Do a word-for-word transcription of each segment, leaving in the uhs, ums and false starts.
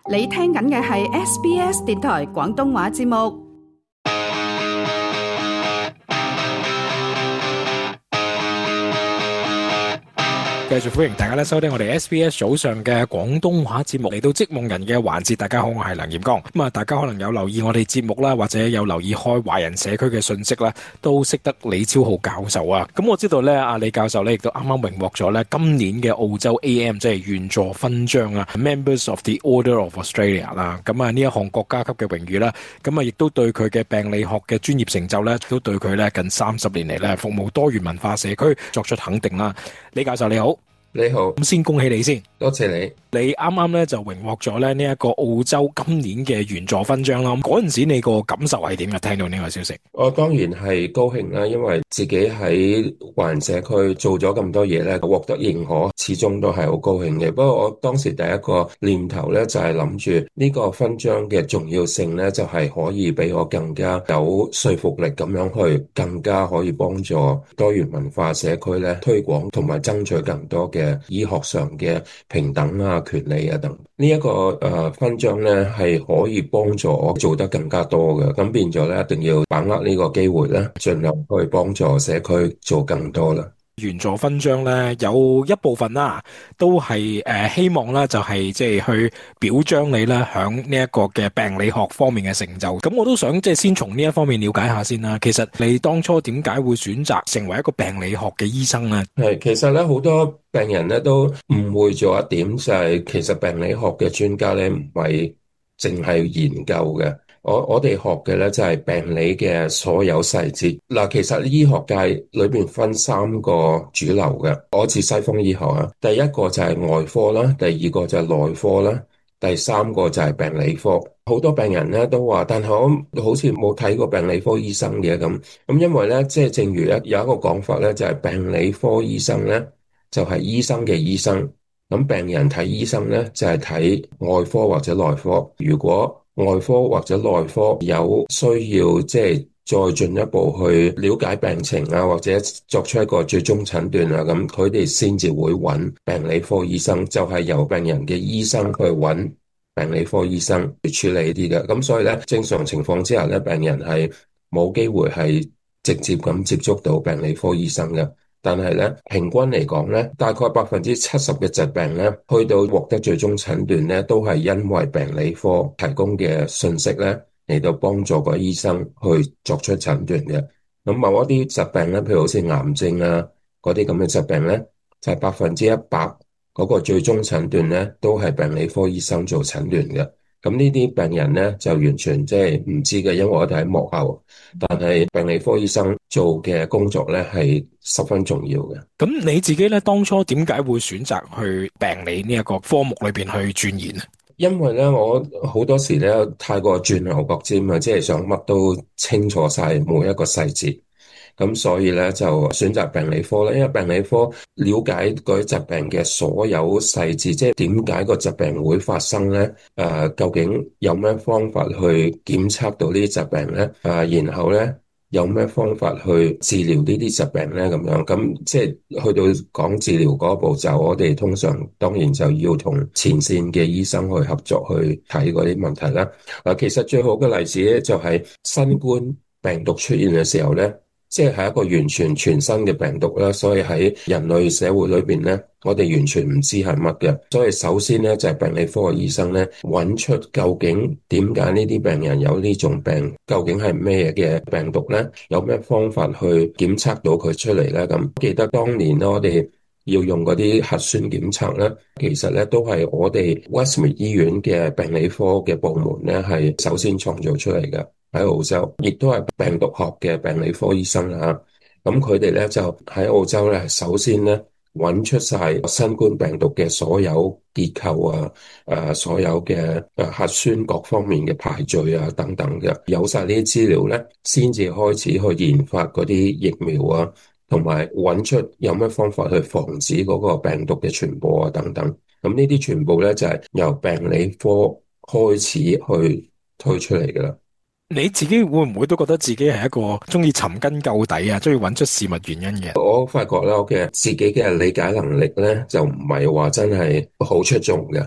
你聽緊嘅係 S B S 電台廣東話節目。 繼續歡迎大家咧收聽我哋 S B S 早上嘅廣東話節目，嚟到織夢人嘅環節。大家好，我係梁炎剛。咁啊，大家可能有留意我哋節目啦，或者有留意開華人社區嘅信息啦，都識得李超浩教授啊。咁我知道咧，阿李教授咧亦都啱啱榮獲咗咧今年嘅澳洲 A M 即係員佐勳章啊 ，Members of the Order of Australia 啦。咁啊呢一項國家級嘅榮譽啦，咁啊亦都對佢嘅病理學嘅專業成就咧，都對佢咧近三十年嚟咧服務多元文化社區作出肯定啦。李教授你好。 你好， 咁先恭喜你先， 多謝你。 你啱啱咧就榮獲咗咧呢一個澳洲今年嘅員佐勳章啦。咁嗰陣時你個感受係點啊？聽到呢個消息， 我當然係高興啦，因為自己喺華人社區做咗咁多嘢咧，獲得認可，始終都係好高興嘅。不過我當時第一個念頭咧就係諗住呢個勳章嘅重要性咧，就係可以俾我更加有說服力咁樣去，更加可以幫助多元文化社區咧推廣同埋爭取更多嘅嘅醫學上嘅平等啊、權利啊等，呢一個誒勳章咧係可以幫助我做得更加多嘅，咁變咗咧一定要把握呢個機會咧，盡量去幫助社區做更多啦。 員佐勳章咧有一部分啦，都係誒、呃、希望咧就係即係去表彰你咧響呢一個嘅病理學方面嘅成就。咁我都想即係先從呢一方面了解下先啦。其實你當初點解會選擇成為一個病理學嘅醫生咧？ 係，其實咧好多病人咧都誤會咗一點，就係其實病理學嘅專家咧唔係淨係研究嘅。我我哋學嘅咧就係病理嘅所有細節。嗱，其實醫學界裏邊分三個主流嘅，我似西方醫學啊，第一個就係外科啦，第二個就係內科啦，第三個就係病理科。好多病人咧都話，但係我好似冇睇過病理科醫生嘅咁。咁因為咧，即係正如咧有一個講法咧，就係病理科醫生咧就係醫生嘅醫生。咁病人睇醫生咧就係睇外科或者內科。如果外科或者內科有需要，即係再進一步去了解病情啊，或者作出一個最終診斷啊，咁佢哋先至會揾病理科醫生，就係由病人嘅醫生去揾病理科醫生去處理啲嘅。咁所以咧，正常情況之下咧，病人係冇機會係直接咁接觸到病理科醫生嘅。但係咧，平均嚟講咧，大概百分之七十嘅疾病咧，去到獲得最終診斷咧，都係因為病理科提供嘅信息咧，嚟到幫助個醫生去作出診斷嘅。咁某一啲疾病咧，譬如好似癌症啊，嗰啲咁嘅疾病咧，就係百分之一百嗰個最終診斷咧，都係病理科醫生做診斷嘅。咁呢啲病人咧就完全即係唔知嘅，因為我哋喺幕後，但係病理科醫生做嘅工作咧係十分重要嘅。 咁你自己咧當初點解會選擇去病理呢一個科目裏邊去鑽研啊？ 因為咧我好多時咧太過鑽牛角尖啊，即係想乜都清楚晒每一個細節。咁所以咧就選擇病理科咧，因為病理科了解嗰啲疾病嘅所有細節，即係點解個疾病會發生咧？誒、呃，究竟有咩方法去檢測到呢啲疾病咧？誒、呃，然後咧有咩方法去治療呢啲疾病咧？咁樣咁即係去到講治療嗰步驟，我哋通常當然就要同前線嘅醫生去合作去睇嗰啲問題啦。誒、呃，其實最好嘅例子咧就係新冠病毒出現嘅時候咧。即係一個完全全新嘅病毒啦，所以喺人類社會裏邊咧，我哋完全唔知係乜嘅。所以首先咧就係病理科嘅醫生咧，揾出究竟點解呢啲病人有呢種病，究竟係咩嘅病毒咧？有咩方法去檢測到佢出嚟咧？咁記得當年咧，我哋要用嗰啲核酸檢測咧，其實咧都係我哋 Westmead 醫院嘅病理科嘅部門咧，係首先創造出嚟嘅。喺澳洲，亦都係病毒學嘅病理科醫生啦。咁佢哋咧就喺澳洲咧，首先咧揾出晒新冠病毒嘅所有結構啊，誒、呃，所有嘅誒核酸各方面嘅排序啊等等嘅，有晒呢啲資料咧，先至開始去研發嗰啲疫苗啊，同埋揾出有咩方法去防止嗰個病毒嘅傳播啊等等。咁呢啲全部咧就係由病理科開始去推出嚟噶啦。 你自己會唔會都覺得自己係一個中意尋根究底啊，中意揾出事物原因嘅？ 我發覺咧，我嘅自己嘅理解能力咧，就唔係話真係好出眾嘅。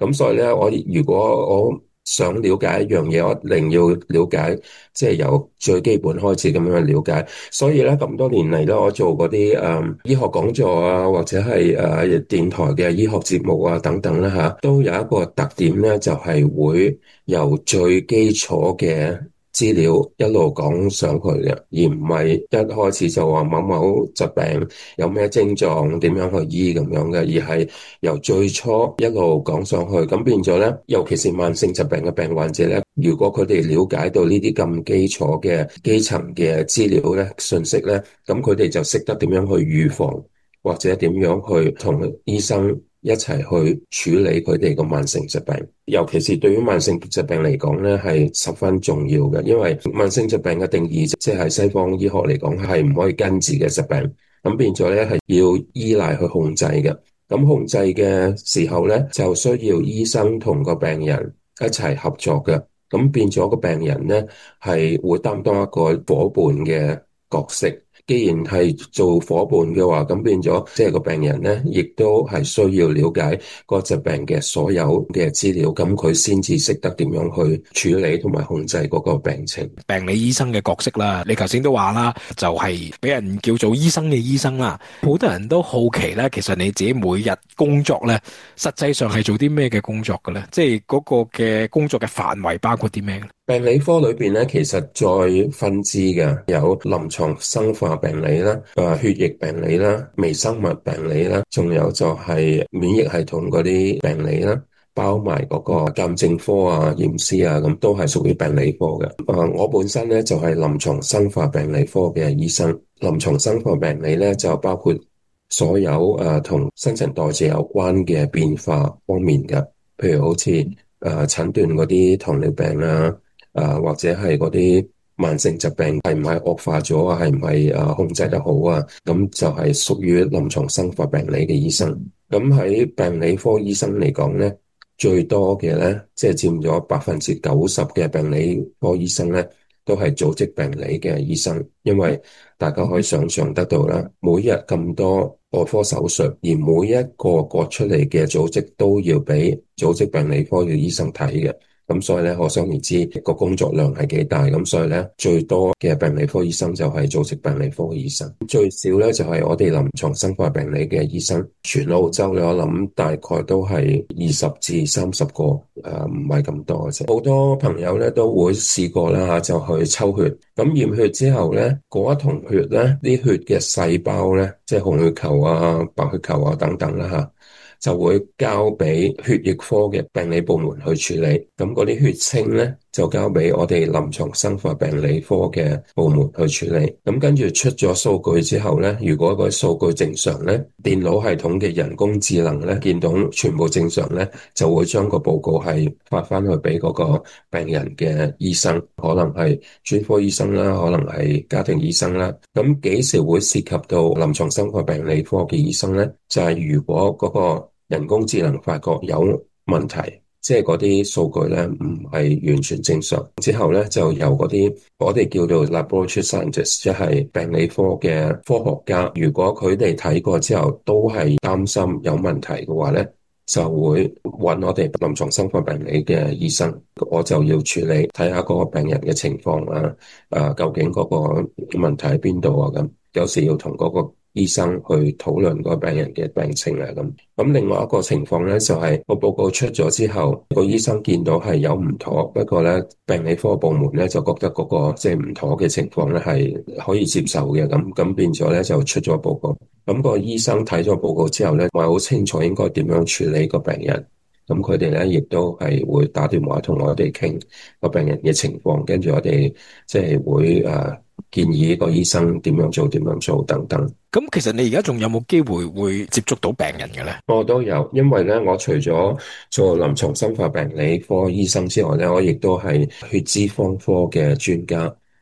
咁所以咧，我如果我想了解一樣嘢，我一定要了解，即係由最基本開始咁樣去了解。所以咧，咁多年嚟咧，我做嗰啲誒醫學講座啊，或者係誒、呃、電台嘅醫學節目啊等等啦嚇，都有一個特點咧，就係、是、會由最基礎嘅資料一路講上去嘅，而唔係一開始就話某某疾病有咩症狀，點樣去醫咁樣嘅，而係由最初一路講上去。咁變咗咧，尤其是慢性疾病嘅病患者咧，如果佢哋了解到呢啲咁基礎嘅基層嘅資料咧、信息咧，咁佢哋就識得點樣去預防，或者點樣去同醫生一齊去處理佢哋個慢性疾病，尤其是對於慢性疾病嚟講咧，係十分重要嘅。因為慢性疾病嘅定義，即係西方醫學嚟講係唔可以根治嘅疾病，咁變咗咧係要依賴去控制嘅。咁控制嘅時候咧，就需要醫生同個病人一齊合作嘅。咁變咗個病人咧係會擔當一個夥伴嘅角色。既然係做夥伴嘅話，咁變咗即係個病人咧，亦都係需要了解個疾病嘅所有嘅資料，咁佢先至識得點樣去處理同埋控制嗰個病情。 病理醫生嘅角色啦，你頭先都話啦，就係俾人叫做醫生嘅醫生啦。好多人都好奇咧，其實你自己每日工作咧，實際上係做啲咩嘅工作嘅咧？即係嗰個嘅工作嘅範圍包括啲咩咧？ 病理科裏邊咧，其實再分支嘅有臨床生化病理啦、誒血液病理啦、微生物病理啦，仲有就係免疫系統嗰啲病理啦，包埋嗰個鑑證科啊、驗屍啊，咁都係屬於病理科嘅。誒，我本身咧就係臨床生化病理科嘅醫生。臨床生化病理咧就包括所有誒同新陳代謝有關嘅變化方面嘅，譬如好似誒診斷嗰啲糖尿病啊。誒、啊，或者係嗰啲慢性疾病係唔係惡化咗啊？係唔係誒控制得好啊？咁就係屬於臨床生化病理嘅醫生。咁喺病理科醫生嚟講咧，最多嘅咧，即係佔咗百分之九十嘅病理科醫生咧，都係組織病理嘅醫生。因為大家可以想象得到啦，每日咁多外科手術，而每一個割出嚟嘅組織都要俾組織病理科嘅醫生睇嘅。咁所以咧，可想而知個工作量係幾大。咁所以咧，最多嘅病理科醫生就係組織病理科嘅醫生，最少咧就係我哋臨床生化病理嘅醫生。全澳洲咧，我諗大概都係二十至三十個，誒唔係咁多嘅啫。好多朋友咧都會試過啦，就去抽血。咁驗血之後咧，嗰一桶血咧，啲血嘅細胞咧，即係紅血球啊、白血球啊等等啦嚇，就會交俾血液科嘅病理部門去處理，咁嗰啲血清咧就交俾我哋臨床生化病理科嘅部門去處理。咁跟住出咗數據之後咧，如果個數據正常咧，電腦系統嘅人工智能咧見到全部正常咧，就會將個報告係發翻去俾嗰個病人嘅醫生，可能係專科醫生啦，可能係家庭醫生啦。咁幾時會涉及到臨床生化病理科嘅醫生咧？就係如果嗰個人工智能發覺有問題，即係嗰啲數據咧唔係完全正常，之後咧就由嗰啲我哋叫做 laboratory scientist，即係病理科嘅科學家，如果佢哋睇過之後都係擔心有問題嘅話咧，就會揾我哋臨床生化病理嘅醫生，我就要處理，睇下嗰個病人嘅情況啊，啊究竟嗰個問題喺邊度啊，咁有時要同嗰個醫生去討論個病人嘅病情啊，咁咁另外一個情況咧就係個報告出咗之後，個醫生見到係有唔妥，不過咧病理科部門咧就覺得嗰個即係唔妥嘅情況咧係可以接受嘅，咁咁變咗咧就出咗報告。咁個醫生睇咗報告之後咧，我係好清楚應該點樣處理個病人。咁佢哋咧亦都係會打電話同我哋傾個病人嘅情況，跟住我哋即係會誒、呃、建議個醫生點樣做、點樣做等等。 咁其實你而家仲有冇機會會接觸到病人嘅咧？ 我都有，因為咧我除咗做臨床生化病理科醫生之外咧，我亦都係血脂肪科嘅專家。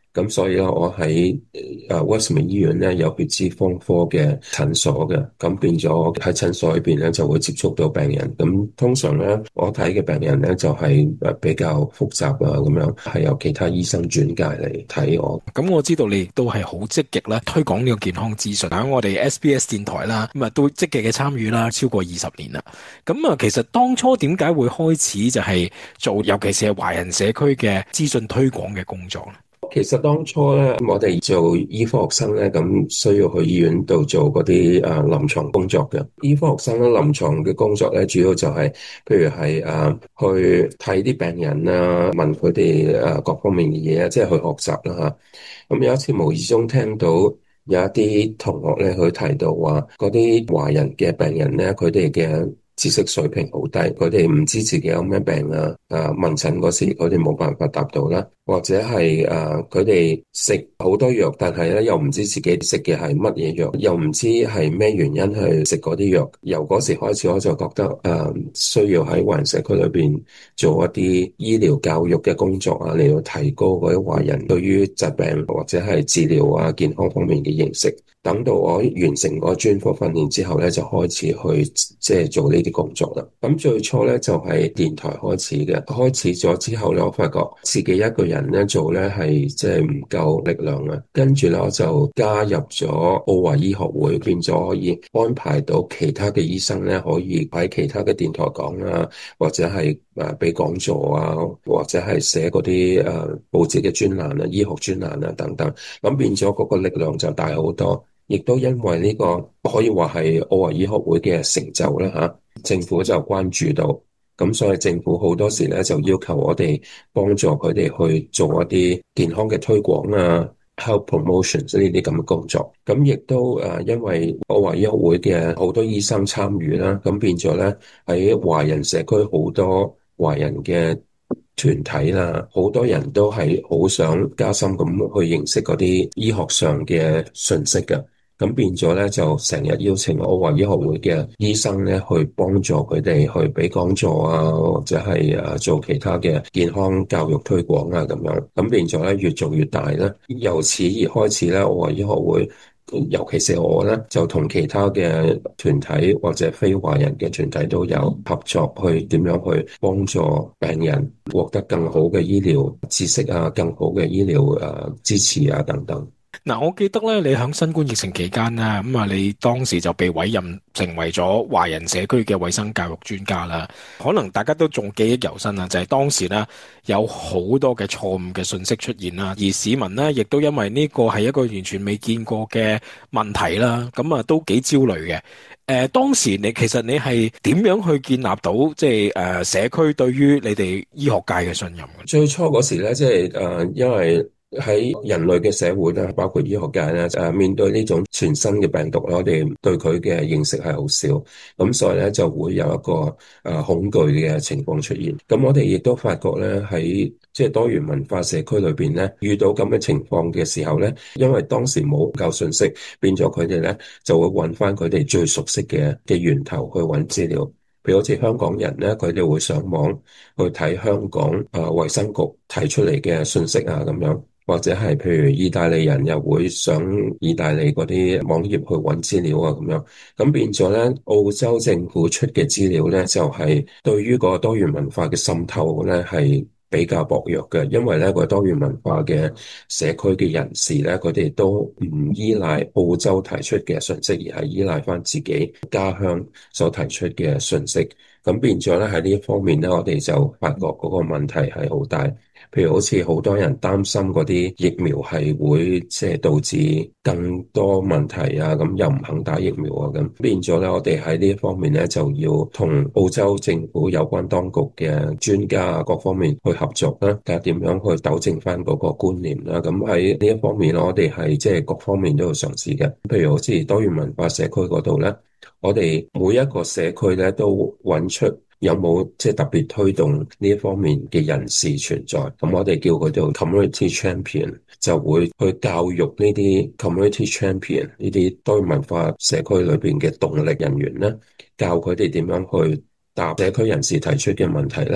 咁所以咧，我喺誒 Westmead 醫院咧有血脂肪科嘅診所嘅，咁變咗喺診所裏邊咧就會接觸到病人。咁通常咧，我睇嘅病人咧就係誒比較複雜啊，咁樣係由其他醫生轉介嚟睇我。 咁我知道你亦都係好積極啦，推廣呢個健康資訊喺我哋 S B S 電台啦，咁啊都積極嘅參與啦，超過二十年啦。咁啊，其實當初點解會開始就係做，尤其是係華人社區嘅資訊推廣嘅工作咧？ 其實當初咧，我哋做醫科學生咧，咁需要去醫院度做嗰啲誒臨床工作嘅。醫科學生咧，臨床嘅工作咧，主要就係、是，譬如係誒、啊、去睇啲病人啊，問佢哋誒各方面嘅嘢啊，即係去學習啦吓。咁有一次無意中聽到有一啲同學咧，佢提到話，嗰啲華人嘅病人咧，佢哋嘅知識水平好低，佢哋唔知自己有咩病啊，誒問診嗰時佢哋冇辦法答到啦，或者係誒佢哋食好多藥，但係咧又唔知自己食嘅係乜嘢藥，又唔知係咩原因去食嗰啲藥。由嗰時開始我就覺得誒、呃、需要喺華人社區裏邊做一啲醫療教育嘅工作啊，嚟到提高嗰啲華人對於疾病或者係治療啊健康方面嘅認識。等到我完成個專科訓練之後咧，就開始去即係做呢啲工作啦。咁最初咧就係電台開始嘅，開始咗之後咧，我發覺自己一個人咧做咧係即係唔夠力量啊。跟住咧我就加入咗澳華醫學會，變咗可以安排到其他嘅醫生咧，可以喺其他嘅電台講啊，或者係誒俾講座啊，或者係寫嗰啲誒報紙嘅專欄啊、醫學專欄啊等等。咁變咗嗰個力量就大好多。亦都因為呢個可以話係澳華醫學會嘅成就啦嚇，政府就關注到，咁所以政府好多時咧就要求我哋幫助佢哋去做一啲健康嘅推廣啊、health promotions 呢啲咁嘅工作。咁亦都誒因為澳華醫學會嘅好多醫生參與啦，咁變咗咧喺華人社區好多華人嘅團體啦，好多人都係好想加深咁去認識嗰啲醫學上嘅信息嘅。咁變咗咧，就成日邀請澳華醫學會嘅醫生咧，去幫助佢哋去俾講座啊，或者係誒做其他嘅健康教育推廣啊，咁樣。咁變咗咧，越做越大咧。由此而開始咧，澳華醫學會，尤其是我咧，就同其他嘅團體或者非華人嘅團體都有合作，去點樣去幫助病人獲得更好嘅醫療知識啊，更好嘅醫療誒支持啊，等等。 嗱，我記得咧，你喺新冠疫情期間啦，咁啊，你當時就被委任成為咗華人社區嘅衛生教育專家啦。可能大家都仲記憶猶新啊，就係當時咧有好多嘅錯誤嘅信息出現啦，而市民呢，亦都因為呢個係一個完全未見過嘅問題啦，咁啊都幾焦慮嘅。誒，當時你其實你係點樣去建立到即係誒社區對於你哋醫學界嘅信任？ 最初嗰時咧，即係誒，因為喺人類嘅社會咧，包括醫學界咧，誒面對呢種全新嘅病毒，我哋對佢嘅認識係好少，咁所以咧就會有一個誒恐懼嘅情況出現。咁我哋亦都發覺咧，喺即係多元文化社區裏邊咧，遇到咁嘅情況嘅時候咧，因為當時冇夠信息，變咗佢哋咧就會揾翻佢哋最熟悉嘅嘅源頭去揾資料。譬如好似香港人咧，佢哋會上網去睇香港誒衛生局提出嚟嘅信息啊，咁樣。或者係譬如意大利人又會上意大利嗰啲網頁去揾資料啊，咁樣咁變咗咧，澳洲政府出嘅資料咧就係對於個多元文化嘅滲透咧係比較薄弱嘅，因為咧個多元文化嘅社區嘅人士咧，佢哋都唔依賴澳洲提出嘅信息，而係依賴翻自己家鄉所提出嘅信息。咁變咗咧喺呢一方面咧，我哋就發覺嗰個問題係好大。譬如好似好多人擔心嗰啲疫苗係會即係導致更多問題啊，咁又唔肯打疫苗啊，咁變咗咧，我哋喺呢一方面咧就要同澳洲政府有關當局嘅專家啊各方面去合作啦，睇下點樣去糾正翻嗰個觀念啦。咁喺呢一方面，我哋係即係各方面都要嘗試嘅。譬如好似多元文化社區嗰度咧，我哋每一個社區咧都揾出有冇即係特別推動呢一方面嘅人士存在，咁我哋叫佢做 community champion， 就會去教育呢啲 community champion 呢啲多元文化社區裏邊嘅動力人員咧，教佢哋點樣去答社區人士提出嘅問題咧，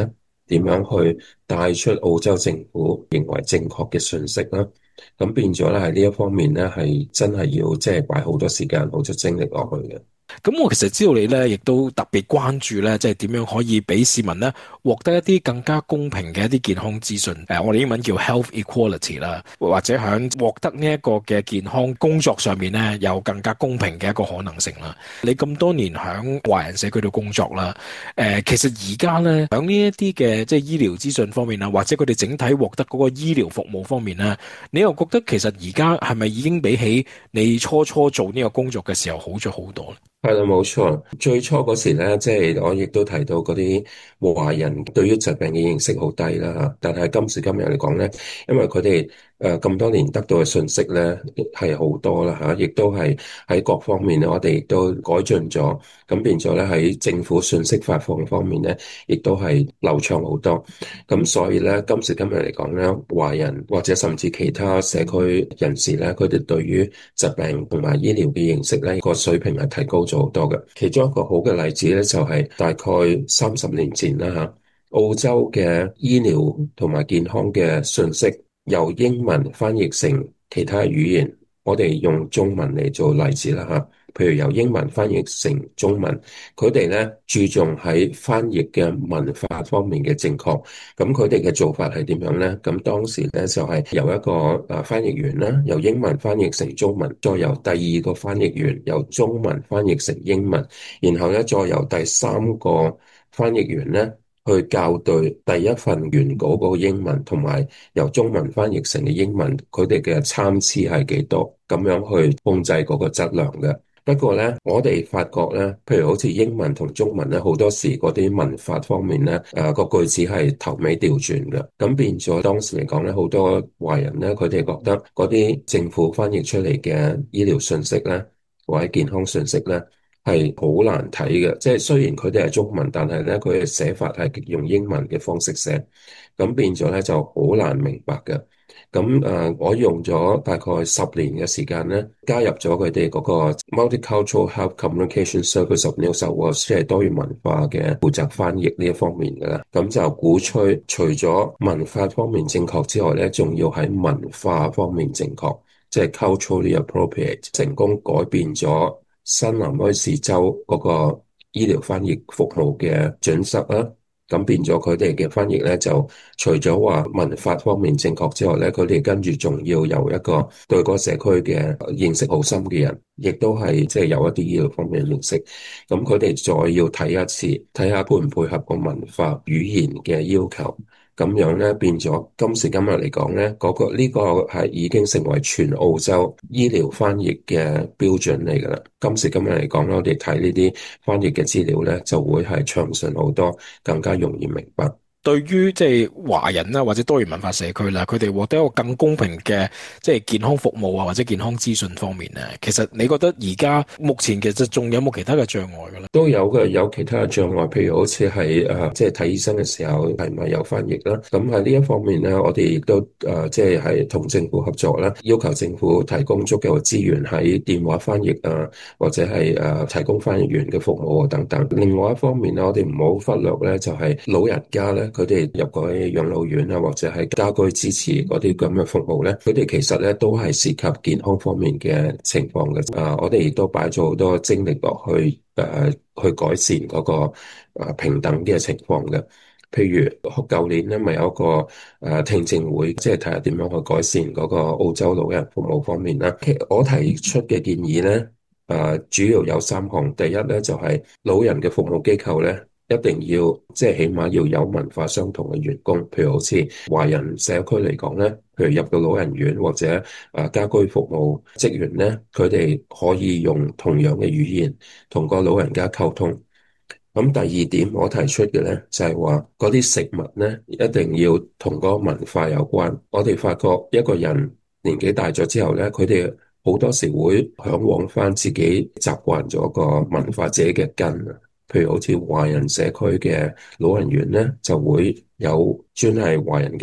點樣去帶出澳洲政府認為正確嘅信息啦。咁變咗咧喺呢一方面咧，係真係要即係擺好多時間、好多精力落去嘅。 咁我其實知道你咧，亦都特別關注咧，即係點樣可以俾市民咧獲得一啲更加公平嘅一啲健康資訊。誒，我哋英文叫 health equality 啦，或者響獲得呢一個嘅健康工作上面咧，有更加公平嘅一個可能性啦。你咁多年響華人社區度工作啦，誒，其實而家咧響呢一啲嘅即係醫療資訊方面啊，或者佢哋整體獲得嗰個醫療服務方面咧，你又覺得其實而家係咪已經比起你初初做呢個工作嘅時候好咗好多咧？ 係啦，冇錯。最初嗰時咧，即係我亦都提到嗰啲華人對於疾病嘅認識好低啦。但係今時今日嚟講咧，因為佢哋誒咁多年得到嘅信息咧係好多啦嚇，亦都係喺各方面咧，我哋亦都改進咗，咁變咗咧喺政府信息發放方面咧，亦都係流暢好多。咁所以咧，今時今日嚟講咧，華人或者甚至其他社區人士咧，佢哋對於疾病同埋醫療嘅認識咧，個水平係提高咗好多嘅。其中一個好嘅例子咧，就係大概三十年前啦嚇，澳洲嘅醫療同埋健康嘅信息由英文翻譯成其他語言，我哋用中文嚟做例子啦嚇。譬如由英文翻譯成中文，佢哋咧注重喺翻譯嘅文法方面嘅正確。咁佢哋嘅做法係點樣咧？咁當時咧就係由一個誒翻譯員啦，由英文翻譯成中文，再由第二個翻譯員由中文翻譯成英文，然後咧再由第三個翻譯員咧去校對第一份原稿嗰個英文，同埋由中文翻譯成嘅英文，佢哋嘅參差係幾多，咁樣去控制嗰個質量嘅。不過咧，我哋發覺咧，譬如好似英文同中文咧，好多時嗰啲文法方面咧，誒、呃、個句子係頭尾調轉嘅，咁變咗當時嚟講咧，好多華人咧，佢哋覺得嗰啲政府翻譯出嚟嘅醫療信息咧，或者健康信息咧，係好難睇嘅。即係雖然佢哋係中文，但係咧佢嘅寫法係用英文嘅方式寫，咁變咗咧就好難明白嘅。咁誒、呃，我用咗大概十年嘅時間咧，加入咗佢哋嗰個 Multicultural Health Communication Service of New South Wales，即係多元文化嘅負責翻譯呢一方面嘅啦。咁就鼓吹除咗文法方面正確之外咧，仲要喺文化方面正確，即係 culturally appropriate，成功改變咗新南威爾士州嗰個醫療翻譯服務嘅準則啦。咁變咗佢哋嘅翻譯咧，就除咗話文法方面正確之外咧，佢哋跟住仲要由一個對嗰個社區嘅認識好深嘅人，亦都係即係有一啲醫療方面嘅認識。咁佢哋再要睇一次，睇下配唔配合個文化語言嘅要求。咁樣咧變咗今時今日嚟講咧，嗰個呢個係已經成為全澳洲醫療翻譯嘅標準嚟㗎啦。今時今日嚟講咧，我哋睇呢啲翻譯嘅資料咧，就會係暢順好多，更加容易明白。 對於即係華人啦，或者多元文化社區啦，佢哋獲得一個更公平嘅即係健康服務啊，或者健康資訊方面咧，其實你覺得而家目前其實仲有冇其他嘅障礙嘅咧？ 都有嘅，有其他嘅障礙，譬如好似係誒，即係睇醫生嘅時候係咪有翻譯啦？咁喺呢一方面咧，我哋亦都誒，即係係同政府合作啦，要求政府提供足夠嘅資源喺電話翻譯啊，或者係誒提供翻譯員嘅服務啊等等。另外一方面咧，我哋唔好忽略咧，就係老人家咧。佢哋入過去養老院啊，或者係家居支持嗰啲咁嘅服務咧，佢哋其實咧都係涉及健康方面嘅情況嘅。啊，我哋亦都擺咗好多精力落去，誒、呃，去改善嗰個誒平等嘅情況嘅。譬如舊年咧，咪有一個誒聽證會，即係睇下點樣去改善嗰個澳洲老人服務方面啦。其實我提出嘅建議咧，誒、呃，主要有三項。第一咧就係、是、老人嘅服務機構咧。一定要即係起碼要有文化相同嘅員工，譬如好似華人社區嚟講咧，譬如入到老人院或者誒家居服務職員咧，佢哋可以用同樣嘅語言同個老人家溝通。咁第二點我提出嘅咧就係話嗰啲食物咧一定要同嗰個文化有關。我哋發覺一個人年紀大咗之後咧，佢哋好多時會向往翻自己習慣咗個文化自己嘅根啊。譬如好似華人社區嘅老人院咧，就會有專係華人嘅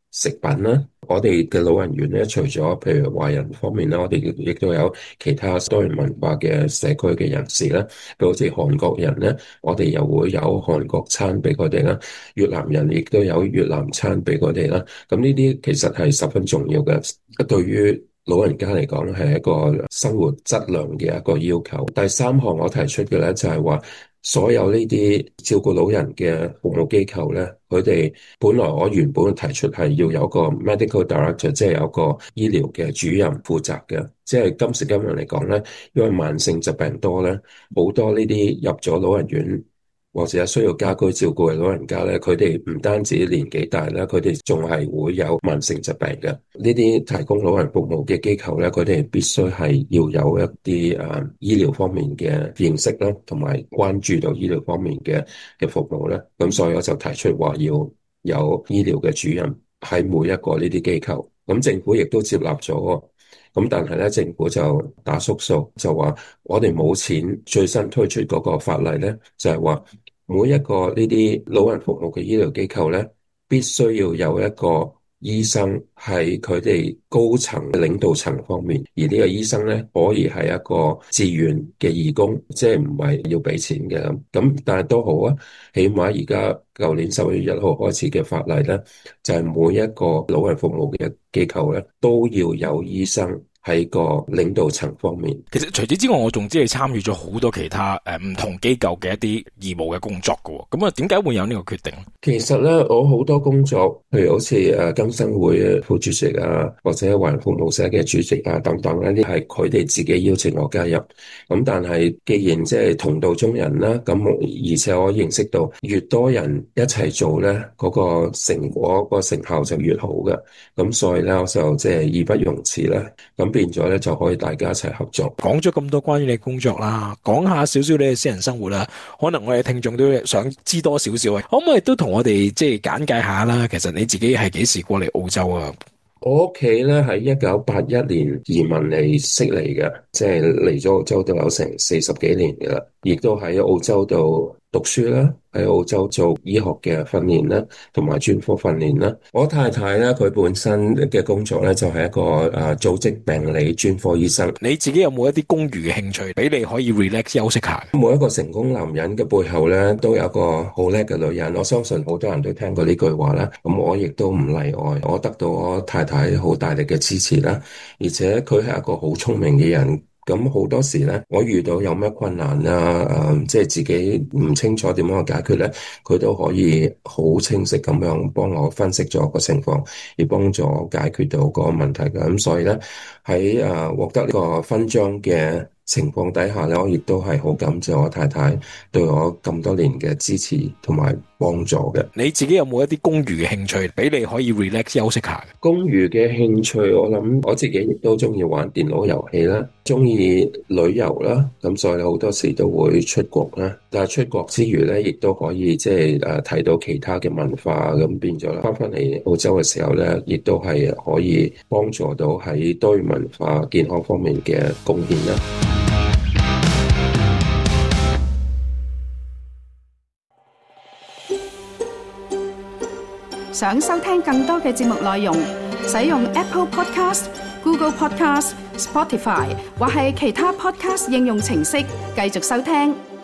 食品啦。我哋嘅老人院咧，除咗譬如華人方面啦，我哋亦都有其他多元文化嘅社區嘅人士啦，譬如好似韓國人咧，我哋又會有韓國餐俾佢哋啦；越南人亦都有越南餐俾佢哋啦。咁呢啲其實係十分重要嘅，對於老人家嚟講咧，係一個生活質量嘅一個要求。第三項我提出嘅咧，就係話，所有呢啲照顧老人嘅服務機構咧，佢哋本來我原本提出係要有個 medical director，即係有個醫療嘅主任負責嘅。即係今時今日嚟講咧，因為慢性疾病多咧，好多呢啲入咗老人院或者需要家居照顧嘅老人家咧，佢哋唔單止年紀大啦，佢哋仲係會有慢性疾病嘅。呢啲提供老人服務嘅機構咧，佢哋必須係要有一啲誒、啊、醫療方面嘅認識啦，同埋關注到醫療方面嘅嘅服務咧。咁所以我就提出話要有醫療嘅主任喺每一個呢啲機構。咁政府亦都接納咗，咁但係咧政府就打縮數，就話我哋冇錢。最新推出嗰個法例咧，就係話每一個呢啲老人服務嘅醫療機構咧，必須要有一個醫生係佢哋高層領導層方面，而呢個醫生咧可以係一個自願嘅義工，即係唔係要俾錢嘅咁。咁但係都好啊，起碼而家舊年十月一號開始嘅法例咧，就係每一個老人服務嘅機構咧都要有醫生喺個領導層方面。 其實除此之外，我仲知你參與咗好多其他誒唔同機構嘅一啲義務嘅工作㗎。咁啊，點解會有呢個決定？ 其實咧，我好多工作，譬如好似誒更生會副主席啊，或者華人服務社嘅主席啊等等咧，呢啲係佢哋自己邀請我加入。咁但係既然即係同道中人啦，咁而且我認識到越多人一齊做咧，嗰個成果、個成效就越好嘅。咁所以咧，我就即係義不容辭啦。咁變咗咧，就可以大家一齊合作。 講咗咁多關於你工作啦，講下少少你嘅私人生活啦，可能我哋聽眾都想知多少少啊，可唔可以都同我哋即係簡介下啦？其實你自己係幾時過嚟澳洲啊？ 我屋企咧喺一九八一年移民嚟悉尼嘅，即係嚟咗澳洲都有成四十幾年嘅啦，亦都喺澳洲度讀書啦，喺澳洲做醫學嘅訓練啦，同埋專科訓練啦。我太太咧，佢本身嘅工作咧就係一個誒組織病理專科醫生。 你自己有冇一啲公餘嘅興趣，俾你可以 relax 休息下？ 每一個成功男人嘅背後咧，都有一個好叻嘅女人。我相信好多人都聽過呢句話啦。咁我亦都唔例外。我得到我太太好大力嘅支持啦，而且佢係一個好聰明嘅人。咁好多時咧，我遇到有咩困難啊，誒、呃，即係自己唔清楚點樣去解決咧，佢都可以好清晰咁樣幫我分析咗個情況，而幫助我解決到個問題嘅。咁所以咧，喺誒獲得呢個勳章嘅情況底下咧，我亦都係好感謝我太太對我咁多年嘅支持同埋幫助嘅。 你自己有冇一啲公餘嘅興趣，俾你可以 relax 休息下？ 公餘嘅興趣，我諗我自己亦都中意玩電腦遊戲啦，中意旅遊啦，咁所以好多時都會出國啦。但係出國之餘咧，亦都可以即係誒睇到其他嘅文化，咁變咗啦。翻返嚟澳洲嘅時候咧，亦都係可以幫助到喺多元文化健康方面嘅貢獻啦。 想收聽更多嘅節目內容，使用 Apple Podcast、Google Podcast、Spotify 或係其他 Podcast 應用程式繼續收聽。